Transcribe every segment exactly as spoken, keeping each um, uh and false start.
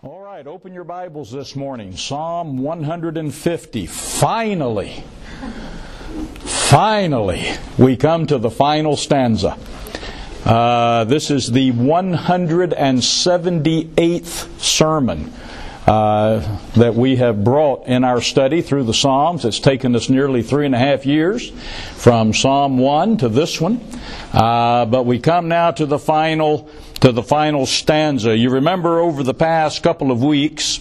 All right, open your Bibles this morning. Psalm one hundred fifty. Finally, finally, we come to the final stanza. Uh, this is the one hundred seventy-eighth sermon uh, that we have brought in our study through the Psalms. It's taken us nearly three and a half years from Psalm one to this one. Uh, but we come now to the final to the final stanza. You remember over the past couple of weeks,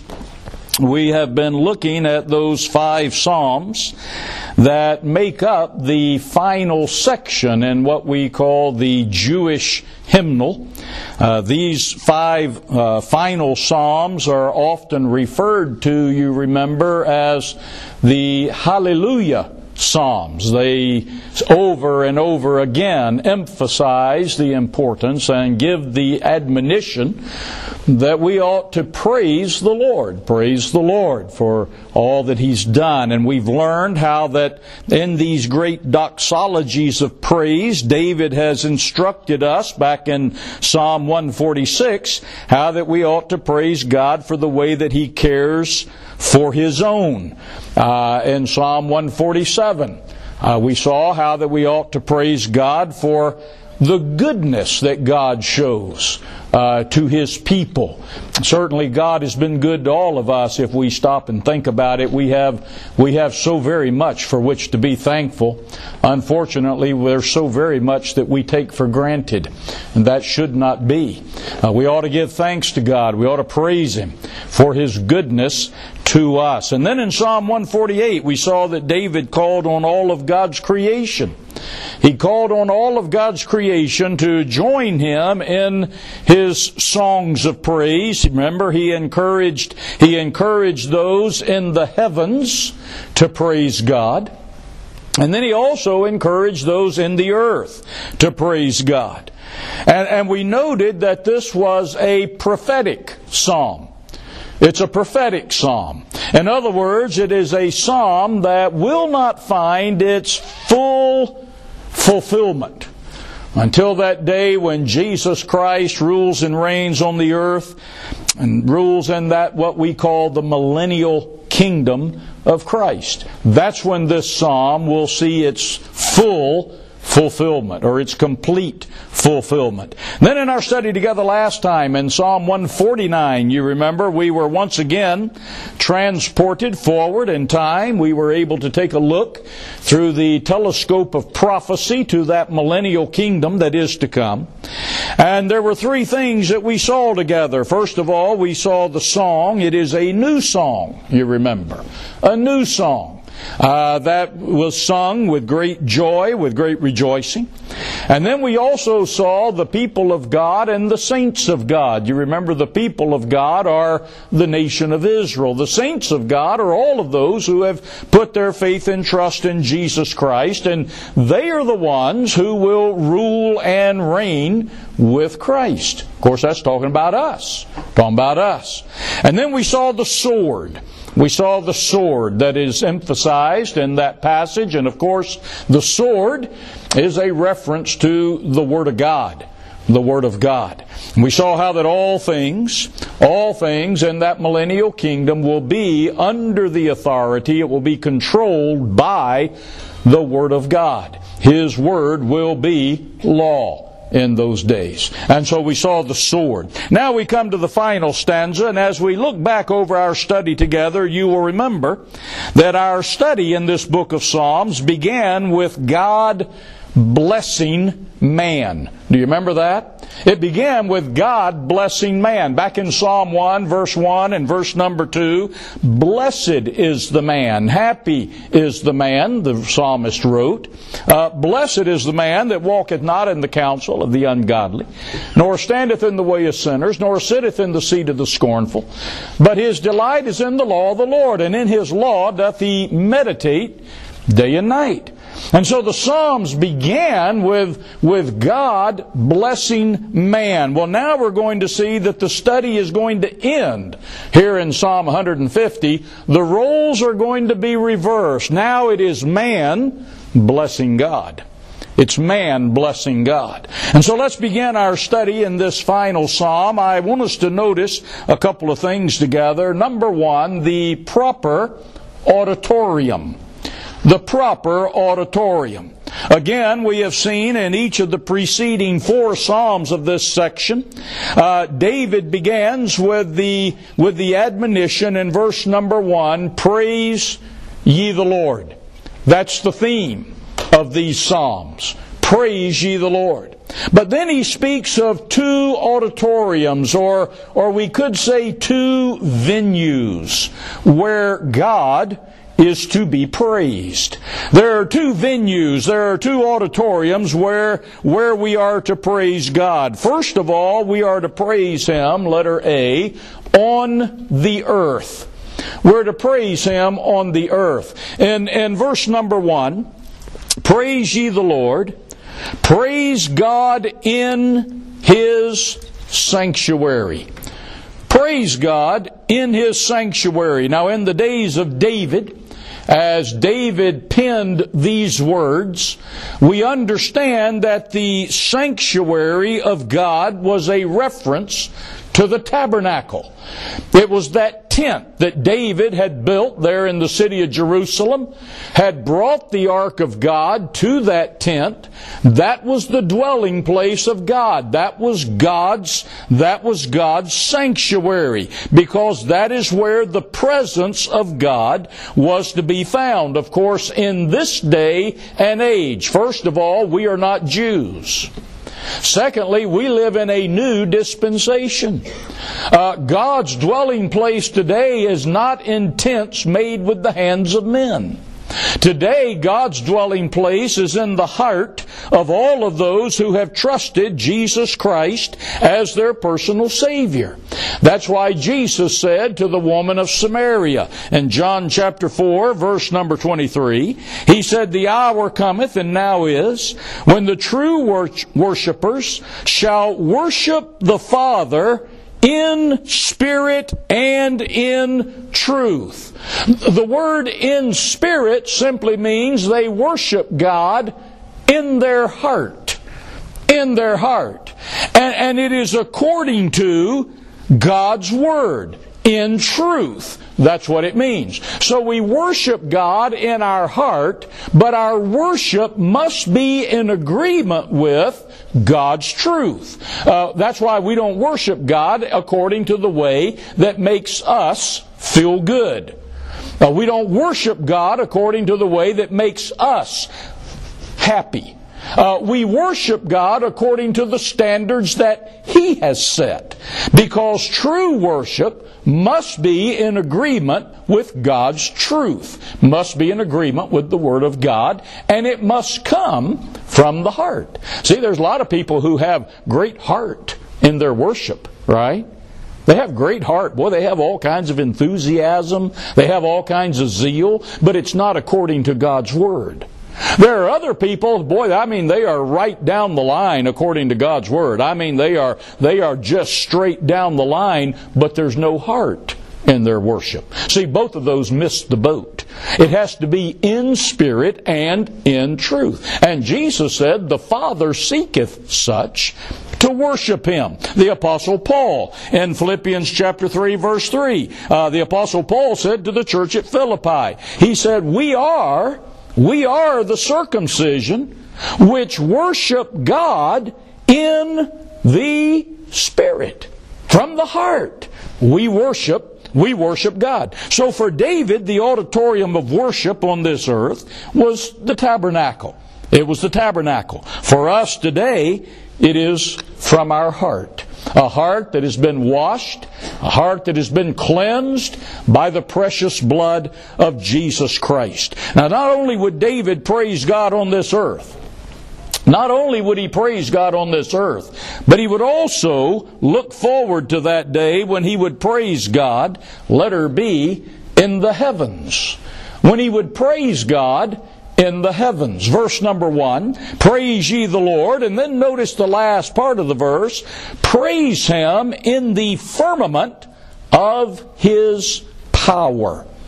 we have been looking at those five Psalms that make up the final section in what we call the Jewish hymnal. Uh, these five uh, final Psalms are often referred to, you remember, as the Hallelujah Psalms. They over and over again emphasize the importance and give the admonition that we ought to praise the Lord. Praise the Lord for all that He's done. And we've learned how that in these great doxologies of praise, David has instructed us back in Psalm one forty-six, how that we ought to praise God for the way that He cares for His own. Uh, in Psalm one forty-seven, uh, we saw how that we ought to praise God for the goodness that God shows uh, to His people. Certainly God has been good to all of us. If we stop and think about it, we have we have so very much for which to be thankful. Unfortunately, there's so very much that we take for granted, and that should not be. Uh, we ought to give thanks to God. We ought to praise Him for His goodness to us. And then in Psalm one forty-eight, we saw that David called on all of God's creation. He called on all of God's creation to join him in his songs of praise. Remember, he encouraged, he encouraged those in the heavens to praise God. And then he also encouraged those in the earth to praise God. And, and we noted that this was a prophetic psalm. It's a prophetic psalm. In other words, it is a psalm that will not find its full fulfillment until that day when Jesus Christ rules and reigns on the earth and rules in that what we call the millennial kingdom of Christ. That's when this psalm will see its full fulfillment, or its complete fulfillment. Then in our study together last time in Psalm one forty-nine, you remember, we were once again transported forward in time. We were able to take a look through the telescope of prophecy to that millennial kingdom that is to come. And there were three things that we saw together. First of all, we saw the song. It is a new song, you remember. A new song. Uh, that was sung with great joy, with great rejoicing. And then we also saw the people of God and the saints of God. You remember, the people of God are the nation of Israel. The saints of God are all of those who have put their faith and trust in Jesus Christ, and they are the ones who will rule and reign with Christ. Of course, that's talking about us. Talking about us. And then we saw the sword. We saw the sword that is emphasized in that passage, and of course the sword is a reference to the Word of God. The Word of God. We saw how that all things, all things in that millennial kingdom will be under the authority, it will be controlled by the Word of God. His Word will be law in those days. And so we saw the sword. Now we come to the final stanza, and as we look back over our study together, you will remember that our study in this book of Psalms began with God blessing man. Do you remember that? It began with God blessing man. Back in Psalm one, verse one and verse number two, blessed is the man, happy is the man, the psalmist wrote. Uh, blessed is the man that walketh not in the counsel of the ungodly, nor standeth in the way of sinners, nor sitteth in the seat of the scornful. But his delight is in the law of the Lord, and in his law doth he meditate day and night. And so the Psalms began with, with God blessing man. Well, now we're going to see that the study is going to end here in Psalm one hundred fifty. The roles are going to be reversed. Now it is man blessing God. It's man blessing God. And so let's begin our study in this final psalm. I want us to notice a couple of things together. Number one, the proper auditorium. The proper auditorium. Again, we have seen in each of the preceding four psalms of this section, uh, David begins with the with the admonition in verse number one, praise ye the Lord. That's the theme of these psalms. Praise ye the Lord. But then he speaks of two auditoriums, or or we could say two venues, where God is to be praised. There are two venues, there are two auditoriums where, where we are to praise God. First of all, we are to praise Him, letter A, on the earth. We're to praise Him on the earth. In, in verse number one, praise ye the Lord, praise God in His sanctuary. Praise God in His sanctuary. Now, in the days of David, as David penned these words, we understand that the sanctuary of God was a reference to the tabernacle. It was that tent that David had built there in the city of Jerusalem, had brought the ark of God to that tent. That was the dwelling place of God. That was God's, that was God's sanctuary, because that is where the presence of God was to be found. Of course, in this day and age, first of all, we are not Jews. Secondly, we live in a new dispensation. Uh, God's dwelling place today is not in tents made with the hands of men. Today, God's dwelling place is in the heart of all of those who have trusted Jesus Christ as their personal Savior. That's why Jesus said to the woman of Samaria in John chapter four, verse number twenty-three, He said, the hour cometh, and now is, when the true wor- worshipers shall worship the Father in spirit and in truth. The word in spirit simply means they worship God in their heart. In their heart. And, and it is according to God's Word. In truth. That's what it means. So we worship God in our heart, but our worship must be in agreement with God's truth. Uh, that's why we don't worship God according to the way that makes us feel good. Uh, we don't worship God according to the way that makes us happy. Uh, we worship God according to the standards that He has set. Because true worship must be in agreement with God's truth. Must be in agreement with the Word of God. And it must come from the heart. See, there's a lot of people who have great heart in their worship, right? They have great heart. Boy, they have all kinds of enthusiasm. They have all kinds of zeal. But it's not according to God's Word. There are other people, boy, I mean, they are right down the line according to God's Word. I mean, they are they are just straight down the line, but there's no heart in their worship. See, both of those miss the boat. It has to be in spirit and in truth. And Jesus said, the Father seeketh such to worship Him. The Apostle Paul in Philippians chapter three, verse three, uh, the Apostle Paul said to the church at Philippi, he said, we are... We are the circumcision which worship God in the Spirit. From the heart, we worship, we worship God. So for David, the auditorium of worship on this earth was the tabernacle. It was the tabernacle. For us today, it is from our heart. A heart that has been washed, a heart that has been cleansed by the precious blood of Jesus Christ. Now, not only would David praise God on this earth, not only would he praise God on this earth, but he would also look forward to that day when he would praise God, letter B, in the heavens. When he would praise God in the heavens. Verse number one, praise ye the Lord. And then notice the last part of the verse, praise Him in the firmament of His power.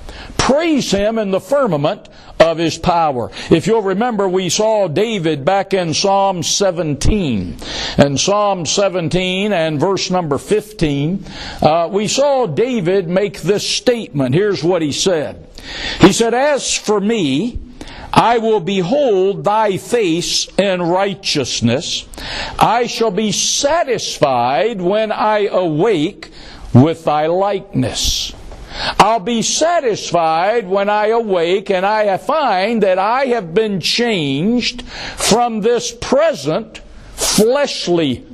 Praise Him in the firmament of His power. If you'll remember, we saw David back in Psalm seventeen. In Psalm seventeen and verse number fifteen, uh, we saw David make this statement. Here's what he said. He said, "As for me, I will behold thy face in righteousness. I shall be satisfied when I awake with thy likeness." I'll be satisfied when I awake and I find that I have been changed from this present fleshly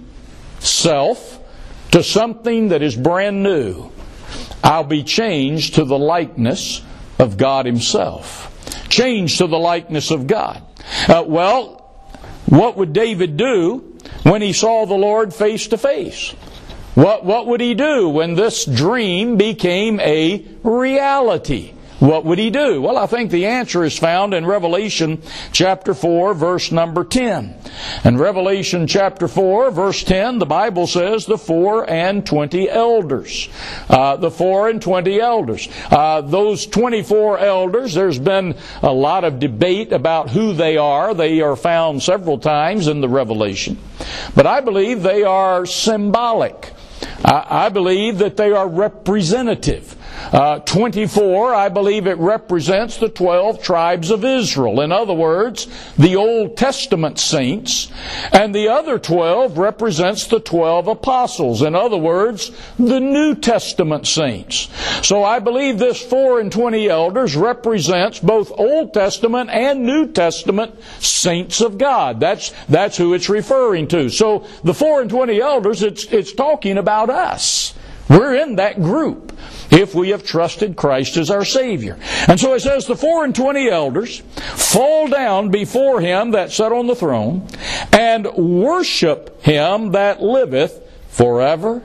self to something that is brand new. I'll be changed to the likeness of God Himself. Changed to the likeness of God. Uh, well, what would David do when he saw the Lord face to face? What, what would he do when this dream became a reality? What would he do? Well, I think the answer is found in Revelation chapter four, verse number ten. In Revelation chapter four, verse ten, the Bible says the four and twenty elders. Uh, the four and twenty elders. Uh, those twenty-four elders, there's been a lot of debate about who they are. They are found several times in the Revelation. But I believe they are symbolic. I, I believe that they are representative. Uh, twenty-four, I believe it represents the twelve tribes of Israel. In other words, the Old Testament saints. And the other twelve represents the twelve apostles. In other words, the New Testament saints. So I believe this four and twenty elders represents both Old Testament and New Testament saints of God. That's, that's who it's referring to. So the four and twenty elders, it's, it's talking about us. We're in that group if we have trusted Christ as our Savior. And so it says, the four and twenty elders fall down before Him that sat on the throne and worship Him that liveth forever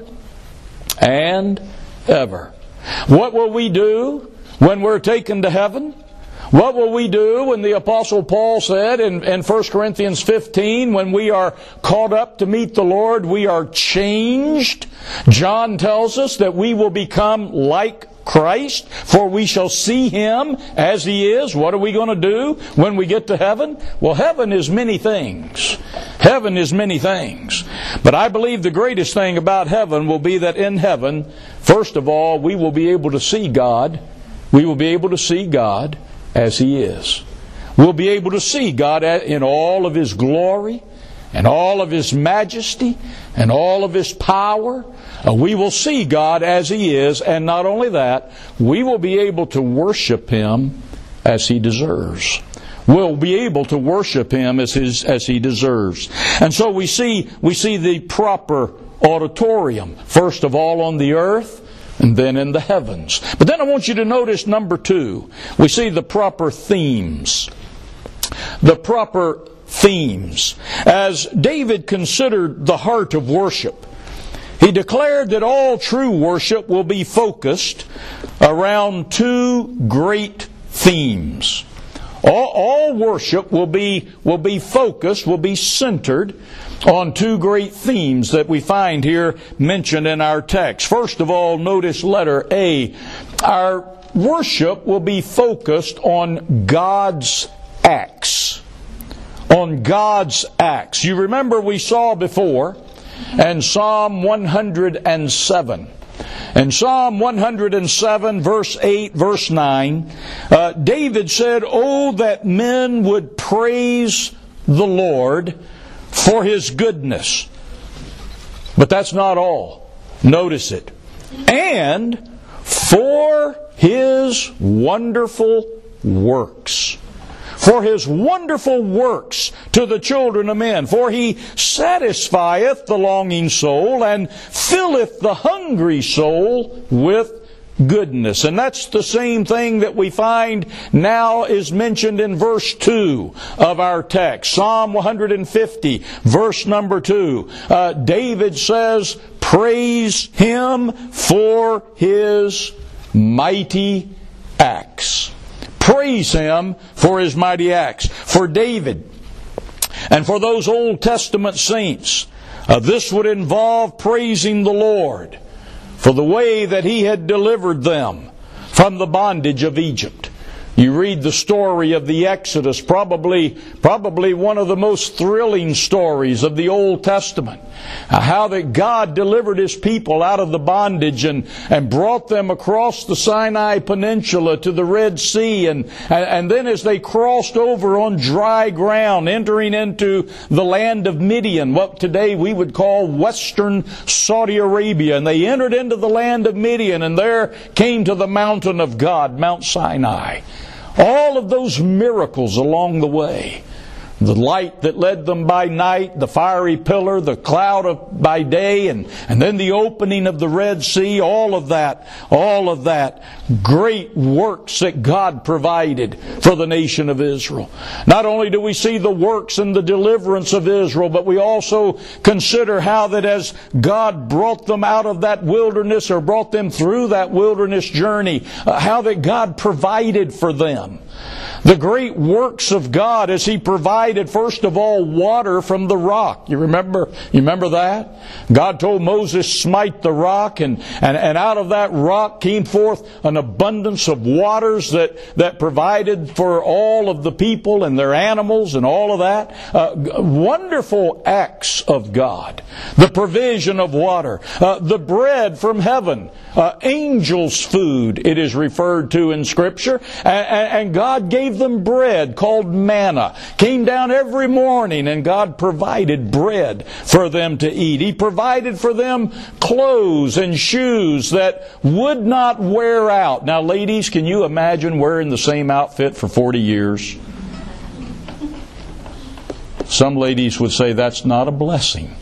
and ever. What will we do when we're taken to heaven? What will we do when the Apostle Paul said in, in First Corinthians fifteen, when we are caught up to meet the Lord, we are changed? John tells us that we will become like Christ, for we shall see Him as He is. What are we going to do when we get to heaven? Well, heaven is many things. Heaven is many things. But I believe the greatest thing about heaven will be that in heaven, first of all, we will be able to see God. We will be able to see God as He is. We'll be able to see God in all of His glory, and all of His majesty, and all of His power. Uh, we will see God as He is, and not only that, we will be able to worship Him as He deserves. We'll be able to worship Him as His, as He deserves. And so we see, we see the proper auditorium, first of all on the earth, and then in the heavens. But then I want you to notice number two. We see the proper themes. The proper themes. As David considered the heart of worship, he declared that all true worship will be focused around two great themes. All, all worship will be, will be focused, will be centered on two great themes that we find here mentioned in our text. First of all, notice letter A. Our worship will be focused on God's acts. On God's acts. You remember we saw before in Psalm one hundred seven. In Psalm one hundred seven, verse eight, verse nine, uh, David said, "Oh, that men would praise the Lord for His goodness." But that's not all. Notice it. "And for His wonderful works." For His wonderful works to the children of men. For He satisfieth the longing soul, and filleth the hungry soul with goodness. And that's the same thing that we find now is mentioned in verse two of our text. Psalm one hundred fifty, verse number two. Uh, David says, "Praise Him for His mighty acts." Praise Him for His mighty acts. For David and for those Old Testament saints, uh, this would involve praising the Lord for the way that He had delivered them from the bondage of Egypt. You read the story of the Exodus, probably, probably one of the most thrilling stories of the Old Testament. How that God delivered His people out of the bondage and, and brought them across the Sinai Peninsula to the Red Sea. And, and, and then as they crossed over on dry ground, entering into the land of Midian, what today we would call Western Saudi Arabia. And they entered into the land of Midian, and there came to the mountain of God, Mount Sinai. All of those miracles along the way. The light that led them by night, the fiery pillar, the cloud of, by day, and, and then the opening of the Red Sea, all of that, all of that great works that God provided for the nation of Israel. Not only do we see the works and the deliverance of Israel, but we also consider how that as God brought them out of that wilderness, or brought them through that wilderness journey, uh, how that God provided for them. The great works of God as He provided, first of all, water from the rock. You remember, you remember that? God told Moses, smite the rock, and, and, and out of that rock came forth an abundance of waters that, that provided for all of the people and their animals and all of that. Uh, wonderful acts of God. The provision of water. Uh, the bread from heaven. Uh, angels' food, it is referred to in Scripture. And, and God gave them bread called manna. Came down every morning, and God provided bread for them to eat. He provided for them clothes and shoes that would not wear out. Now, ladies, can you imagine wearing the same outfit for forty years? Some ladies would say that's not a blessing.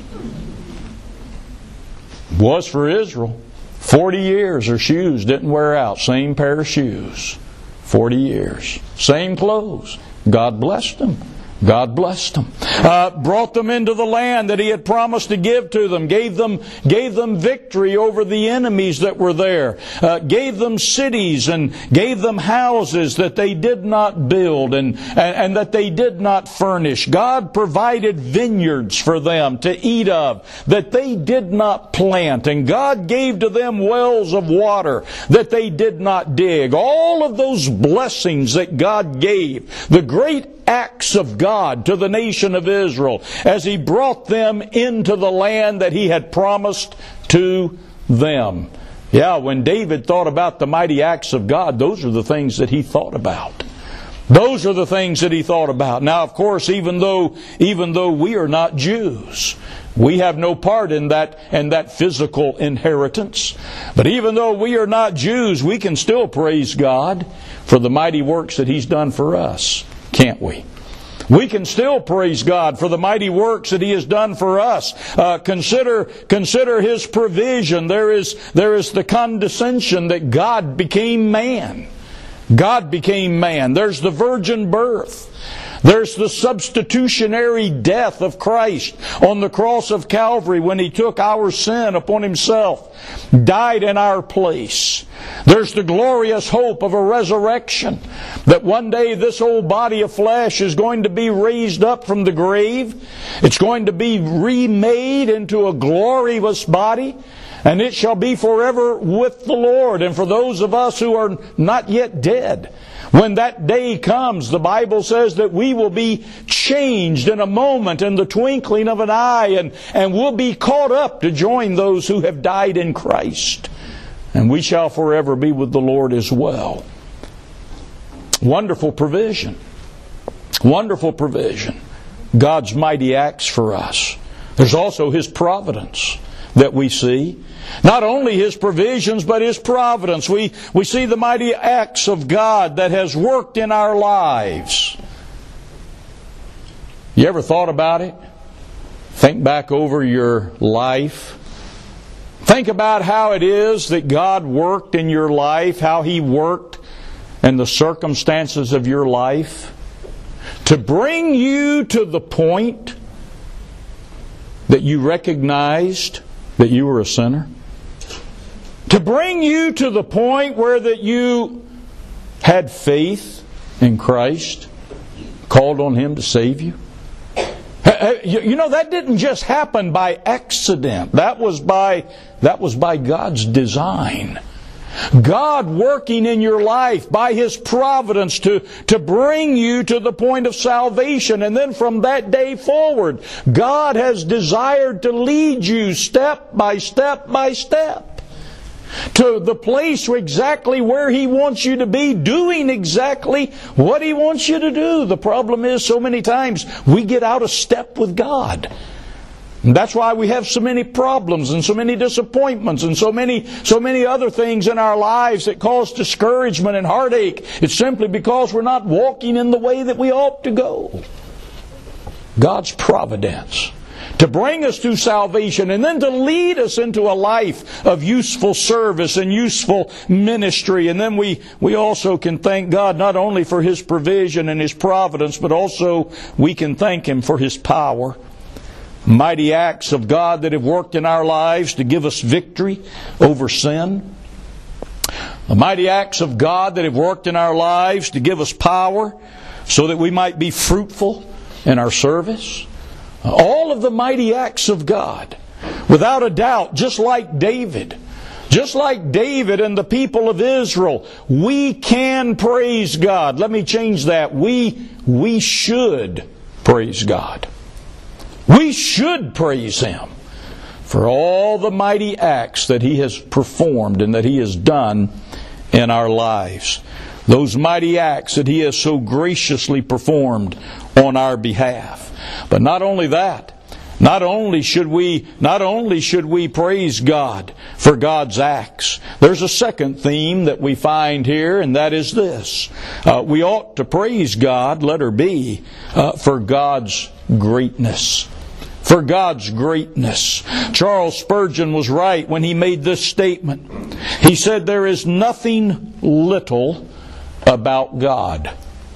It was for Israel. Forty years her shoes didn't wear out. Same pair of shoes. Forty years. Same clothes. God blessed them. God blessed them. Uh, brought them into the land that He had promised to give to them. Gave them, gave them victory over the enemies that were there. Uh, gave them cities and gave them houses that they did not build and, and, and that they did not furnish. God provided vineyards for them to eat of that they did not plant. And God gave to them wells of water that they did not dig. All of those blessings that God gave. The great acts of God to the nation of Israel as He brought them into the land that He had promised to them. Yeah, when David thought about the mighty acts of God, those are the things that he thought about. Those are the things that he thought about. Now, of course, even though even though we are not Jews, we have no part in that in that physical inheritance. But even though we are not Jews, we can still praise God for the mighty works that He's done for us. Can't we? We can still praise God for the mighty works that He has done for us. Uh, consider, consider His provision. There is, there is the condescension that God became man. God became man. There's the virgin birth. There's the substitutionary death of Christ on the cross of Calvary when He took our sin upon Himself, died in our place. There's the glorious hope of a resurrection, that one day this old body of flesh is going to be raised up from the grave. It's going to be remade into a glorious body, and it shall be forever with the Lord. And for those of us who are not yet dead, when that day comes, the Bible says that we will be changed in a moment, in the twinkling of an eye, and, and we'll be caught up to join those who have died in Christ. And we shall forever be with the Lord as well. Wonderful provision. Wonderful provision. God's mighty acts for us. There's also His providence that we see. Not only His provisions, but His providence. We, we see the mighty acts of God that has worked in our lives. You ever thought about it? Think back over your life. Think about how it is that God worked in your life, how He worked in the circumstances of your life to bring you to the point that you recognized that you were a sinner. To bring you to the point where that you had faith in Christ, called on Him to save you. You know, that didn't just happen by accident. That was by, that was by God's design. God working in your life by His providence to, to bring you to the point of salvation. And then from that day forward, God has desired to lead you step by step by step to the place exactly where He wants you to be, doing exactly what He wants you to do. The problem is, so many times we get out of step with God. And that's why we have so many problems and so many disappointments and so many so many other things in our lives that cause discouragement and heartache. It's simply because we're not walking in the way that we ought to go. God's providence to bring us to salvation and then to lead us into a life of useful service and useful ministry. And then we, we also can thank God not only for His provision and His providence, but also we can thank Him for His power. Mighty acts of God that have worked in our lives to give us victory over sin. The mighty acts of God that have worked in our lives to give us power so that we might be fruitful in our service. All of the mighty acts of God, without a doubt, just like David, just like David and the people of Israel, we can praise God. Let me change that. We, we should praise God. We should praise Him for all the mighty acts that He has performed and that He has done in our lives. Those mighty acts that He has so graciously performed on our behalf. But not only that, not only should we, not only should we praise God for God's acts, there's a second theme that we find here, and that is this. Uh, we ought to praise God, letter B, uh, for God's greatness. For God's greatness. Charles Spurgeon was right when he made this statement. He said, there is nothing little about God.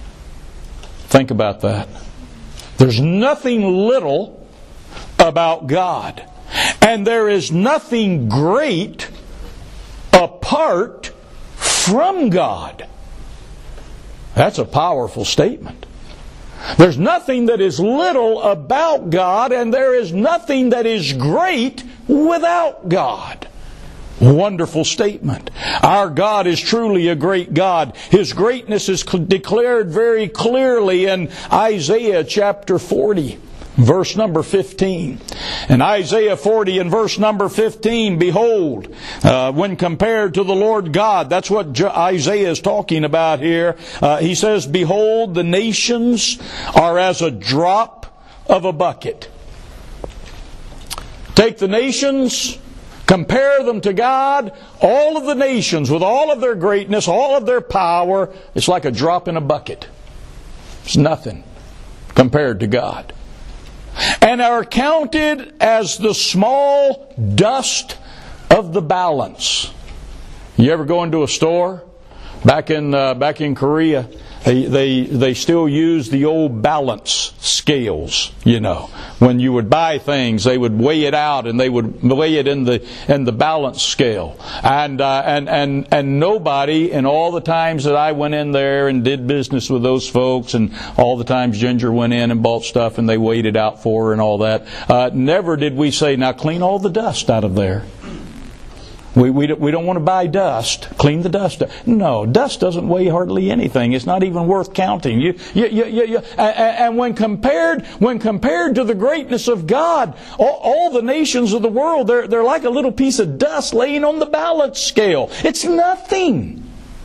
Think about that. There's nothing little about God. And there is nothing great apart from God. That's a powerful statement. There's nothing that is little about God, and there is nothing that is great without God. Wonderful statement. Our God is truly a great God. His greatness is declared very clearly in Isaiah chapter forty, verse number fifteen. In Isaiah forty and verse number fifteen, behold, uh, when compared to the Lord God, that's what Isaiah is talking about here. Uh, he says, behold, the nations are as a drop of a bucket. Take the nations, compare them to God, all of the nations with all of their greatness, all of their power, it's like a drop in a bucket. It's nothing compared to God. And are counted as the small dust of the balance. You ever go into a store? Back in uh, back in Korea, they, they they still use the old balance scales. You know, when you would buy things, they would weigh it out and they would weigh it in the in the balance scale. And uh, and and and nobody, in all the times that I went in there and did business with those folks, and all the times Ginger went in and bought stuff and they weighed it out for her and all that, uh, never did we say, now clean all the dust out of there. We, we, we don't want to buy dust. Clean the dust up. No, dust doesn't weigh hardly anything. It's not even worth counting. You, you, you, you, you, and, and when compared, when compared to the greatness of God, all, all the nations of the world, they're, they're like a little piece of dust laying on the balance scale. It's nothing.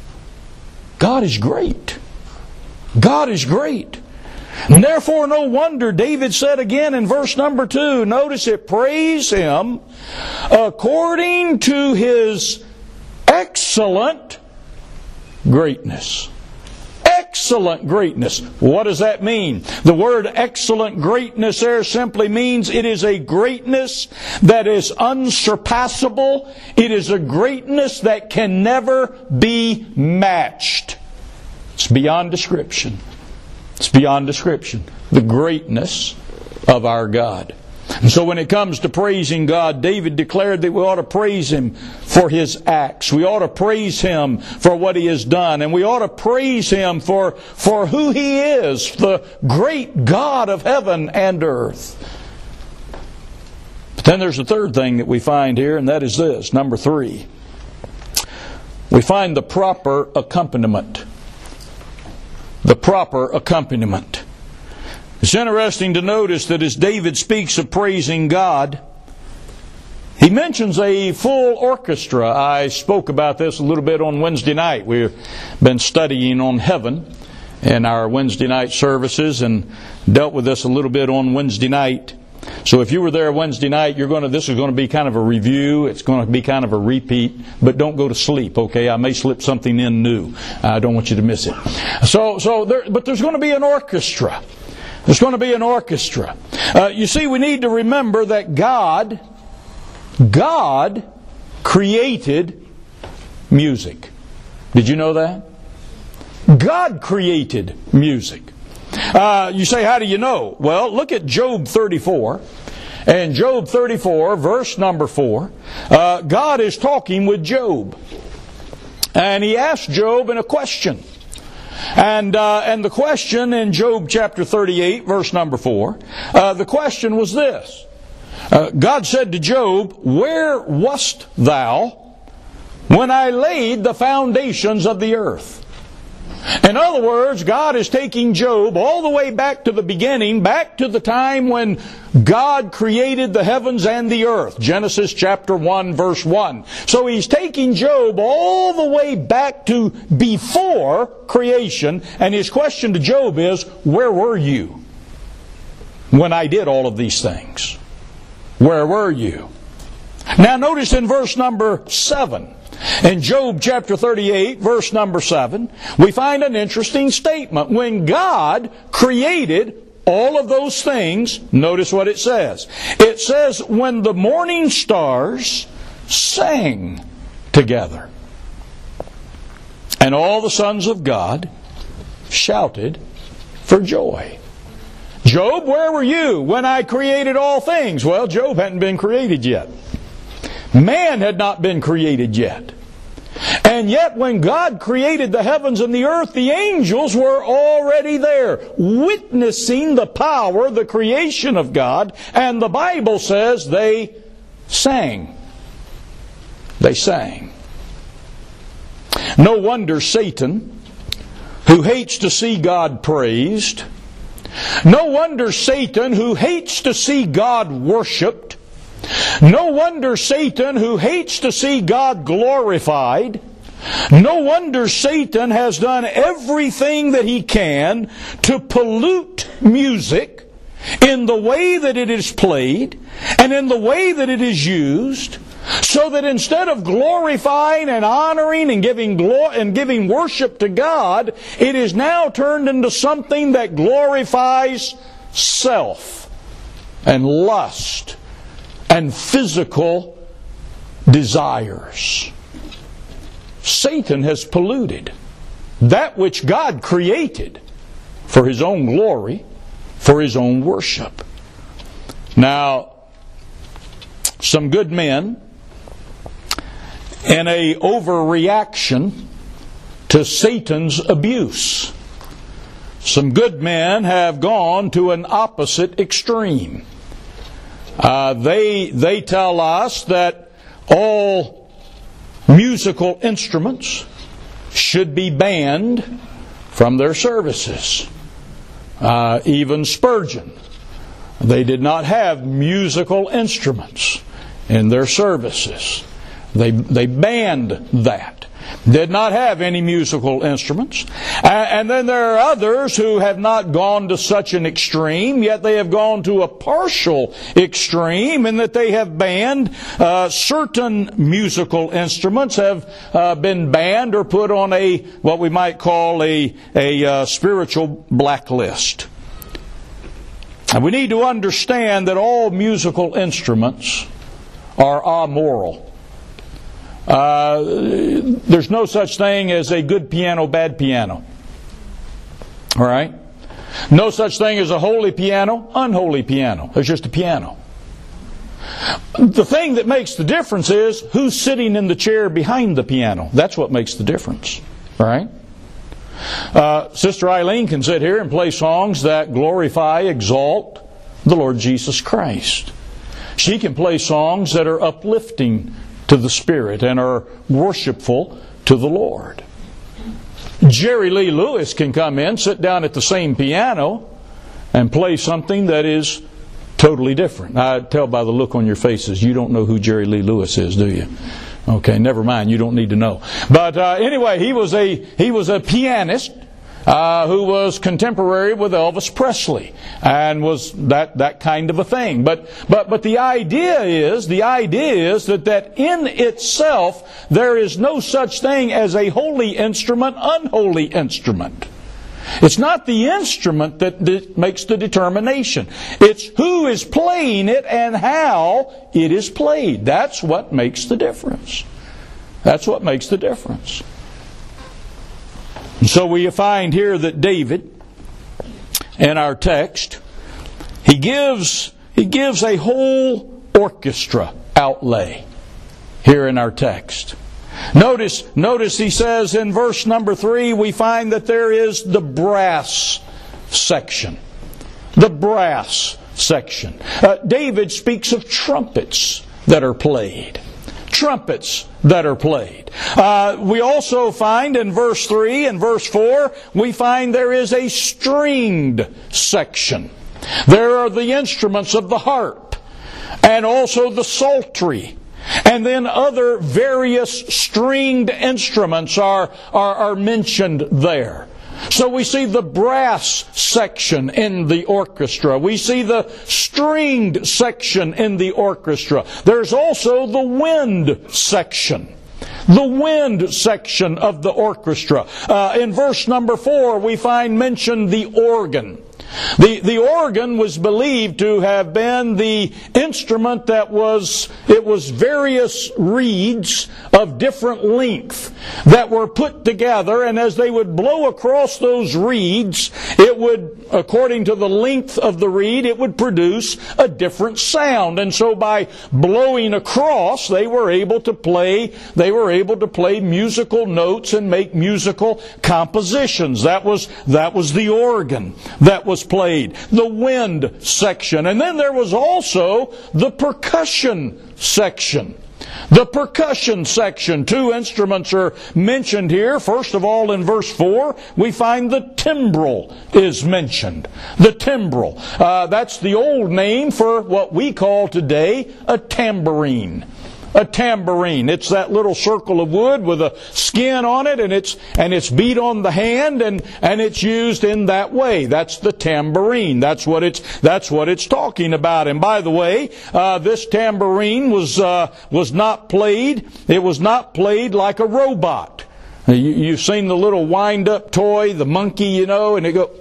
God is great. God is great. And therefore, no wonder David said again in verse number two, notice it, praise Him according to His excellent greatness. Excellent greatness. What does that mean? The word excellent greatness there simply means it is a greatness that is unsurpassable. It is a greatness that can never be matched. It's beyond description. It's beyond description, the greatness of our God. And so when it comes to praising God, David declared that we ought to praise Him for His acts. We ought to praise Him for what He has done. And we ought to praise Him for, for who He is, the great God of heaven and earth. But then there's a third thing that we find here, and that is this, number three. we find the proper accompaniment. The proper accompaniment. It's interesting to notice that as David speaks of praising God, he mentions a full orchestra. I spoke about this a little bit on Wednesday night. We've been studying on heaven in our Wednesday night services and dealt with this a little bit on Wednesday night. So if you were there Wednesday night, you're going to, this is going to be kind of a review. It's going to be kind of a repeat, but don't go to sleep, okay? I may slip something in new. I don't want you to miss it. So, so there, but there's going to be an orchestra. There's going to be an orchestra. Uh, you see, we need to remember that God, God created music. Did you know that? God created music. Uh, you say, how do you know? Well, look at Job thirty-four. And Job thirty-four, verse number four, uh, God is talking with Job. And He asked Job in a question. And uh, and the question in Job chapter thirty-eight, verse number four, uh, the question was this. Uh, God said to Job, "Where wast thou when I laid the foundations of the earth?" In other words, God is taking Job all the way back to the beginning, back to the time when God created the heavens and the earth. Genesis chapter one, verse one. So He's taking Job all the way back to before creation, and His question to Job is, where were you when I did all of these things? Where were you? Now notice in verse number seven. In Job chapter thirty-eight, verse number seven, we find an interesting statement. When God created all of those things, notice what it says. It says, when the morning stars sang together, and all the sons of God shouted for joy. Job, where were you when I created all things? Well, Job hadn't been created yet. Man had not been created yet. And yet when God created the heavens and the earth, the angels were already there, witnessing the power, the creation of God. And the Bible says they sang. They sang. No wonder Satan, who hates to see God praised, no wonder Satan, who hates to see God worshipped, no wonder Satan, who hates to see God glorified, no wonder Satan has done everything that he can to pollute music in the way that it is played and in the way that it is used, so that instead of glorifying and honoring and giving glo- and giving worship to God, it is now turned into something that glorifies self and lust and physical desires. Satan has polluted that which God created for His own glory, for His own worship. Now, some good men, in a overreaction to Satan's abuse, some good men have gone to an opposite extreme. Uh, they they tell us that all musical instruments should be banned from their services. Uh, even Spurgeon, they did not have musical instruments in their services. They they banned that. Did not have any musical instruments. And then there are others who have not gone to such an extreme, yet they have gone to a partial extreme in that they have banned uh, certain musical instruments have uh, been banned or put on a what we might call a, a uh, spiritual blacklist. And we need to understand that all musical instruments are amoral. Uh, there's no such thing as a good piano, bad piano. All right? No such thing as a holy piano, unholy piano. There's just a piano. The thing that makes the difference is who's sitting in the chair behind the piano. That's what makes the difference. All right? Uh, Sister Eileen can sit here and play songs that glorify, exalt the Lord Jesus Christ. She can play songs that are uplifting to the Spirit and are worshipful to the Lord. Jerry Lee Lewis can come in, sit down at the same piano, and play something that is totally different. I tell by the look on your faces, you don't know who Jerry Lee Lewis is, do you? Okay, never mind. You don't need to know. But uh, anyway, he was a he was a pianist uh, who was contemporary with Elvis Presley, and was that that kind of a thing. But but but the idea is the idea is that that in itself there is no such thing as a holy instrument, unholy instrument. It's not the instrument that de- makes the determination. It's who is playing it and how it is played. That's what makes the difference. That's what makes the difference. And so we find here that David, in our text, he gives he gives a whole orchestra outlay here in our text. Notice, notice he says in verse number three, we find that there is the brass section. The brass section. Uh, David speaks of trumpets that are played. Trumpets that are played. Uh, we also find in verse three and verse four, we find there is a stringed section. There are the instruments of the harp and also the psaltery. And then other various stringed instruments are, are, are mentioned there. So we see the brass section in the orchestra. We see the stringed section in the orchestra. There's also the wind section. The wind section of the orchestra. Uh, in verse number four, we find mentioned the organ. The, the organ was believed to have been the instrument that was, it was various reeds of different length that were put together, and as they would blow across those reeds, it would, according to the length of the reed, it would produce a different sound. And so by blowing across, they were able to play, they were able to play musical notes and make musical compositions. That was, that was the organ that was played. The wind section. And then there was also the percussion section. The percussion section. Two instruments are mentioned here. First of all, in verse four, we find the timbrel is mentioned. The timbrel. Uh, that's the old name for what we call today a tambourine. A tambourine. It's that little circle of wood with a skin on it, and it's and it's beat on the hand, and and it's used in that way. That's the tambourine. That's what it's that's what it's talking about. And by the way, uh, this tambourine was uh, was not played. It was not played like a robot. You, you've seen the little wind-up toy, the monkey, you know, and it go.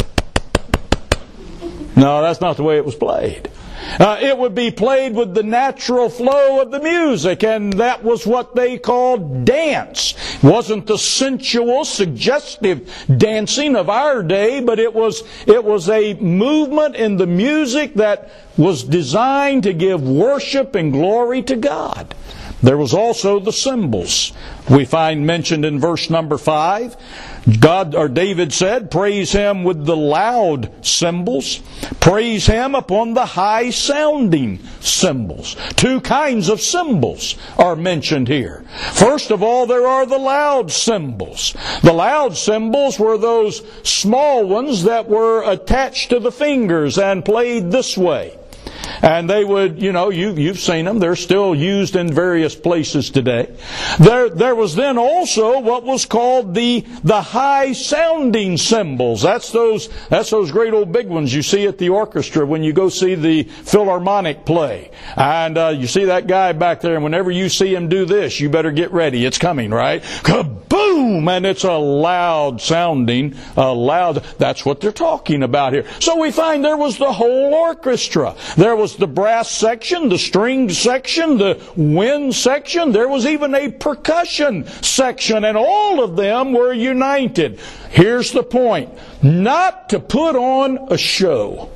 No, that's not the way it was played. Uh, it would be played with the natural flow of the music, and that was what they called dance. It wasn't the sensual, suggestive dancing of our day, but it was it was a movement in the music that was designed to give worship and glory to God. There was also the cymbals we find mentioned in verse number five. God, or David said, praise Him with the loud cymbals. Praise Him upon the high sounding cymbals. Two kinds of cymbals are mentioned here. First of all, there are the loud cymbals. The loud cymbals were those small ones that were attached to the fingers and played this way. And they would, you know, you, you've seen them. They're still used in various places today. There, there was then also what was called the, the high-sounding cymbals. That's those, that's those great old big ones you see at the orchestra when you go see the Philharmonic play. And uh, you see that guy back there, and whenever you see him do this, you better get ready. It's coming, right? Kaboom! And it's a loud-sounding, a loud, that's what they're talking about here. So we find there was the whole orchestra. There was the brass section, the string section, the wind section. There was even a percussion section, and all of them were united. Here's the point. Not to put on a show.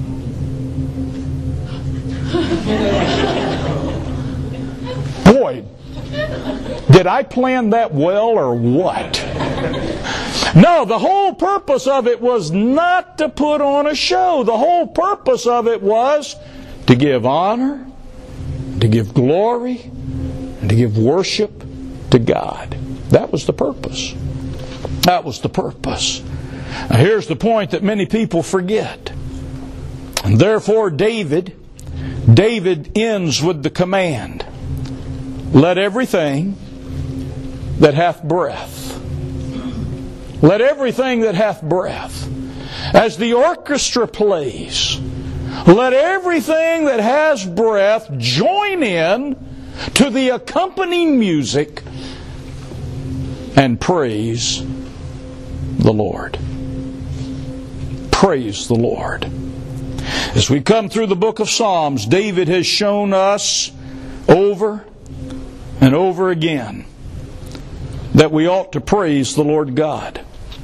Boy, did I plan that well or what? No, the whole purpose of it was not to put on a show. The whole purpose of it was to give honor, to give glory, and to give worship to God. That was the purpose. That was the purpose. Now, here's the point that many people forget. And therefore, David, David ends with the command, let everything that hath breath, let everything that hath breath, as the orchestra plays, let everything that has breath join in to the accompanying music and praise the Lord. Praise the Lord. As we come through the book of Psalms, David has shown us over and over again that we ought to praise the Lord God.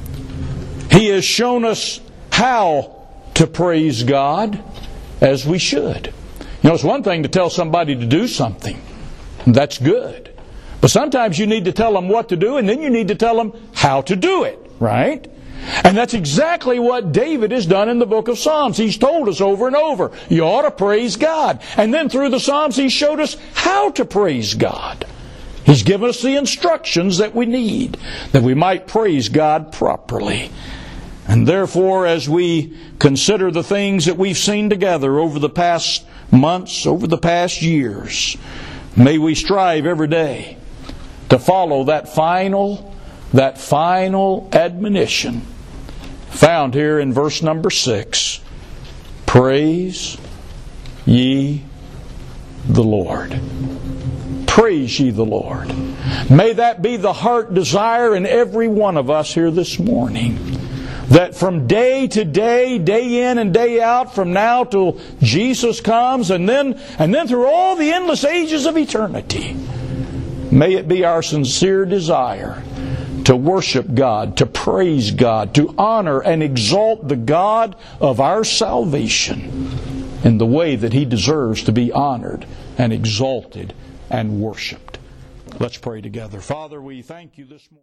He has shown us how to praise God as we should. You know, it's one thing to tell somebody to do something. That's good. But sometimes you need to tell them what to do, and then you need to tell them how to do it, right? And that's exactly what David has done in the book of Psalms. He's told us over and over, you ought to praise God. And then through the Psalms, He showed us how to praise God. He's given us the instructions that we need, that we might praise God properly. And therefore, as we consider the things that we've seen together over the past months, over the past years, may we strive every day to follow that final, that final admonition found here in verse number six. Praise ye the Lord. Praise ye the Lord. May that be the heart desire in every one of us here this morning. That from day to day, day in and day out, from now till Jesus comes, and then and then through all the endless ages of eternity, may it be our sincere desire to worship God, to praise God, to honor and exalt the God of our salvation in the way that He deserves to be honored and exalted and worshiped. Let's pray together. Father, we thank You this morning.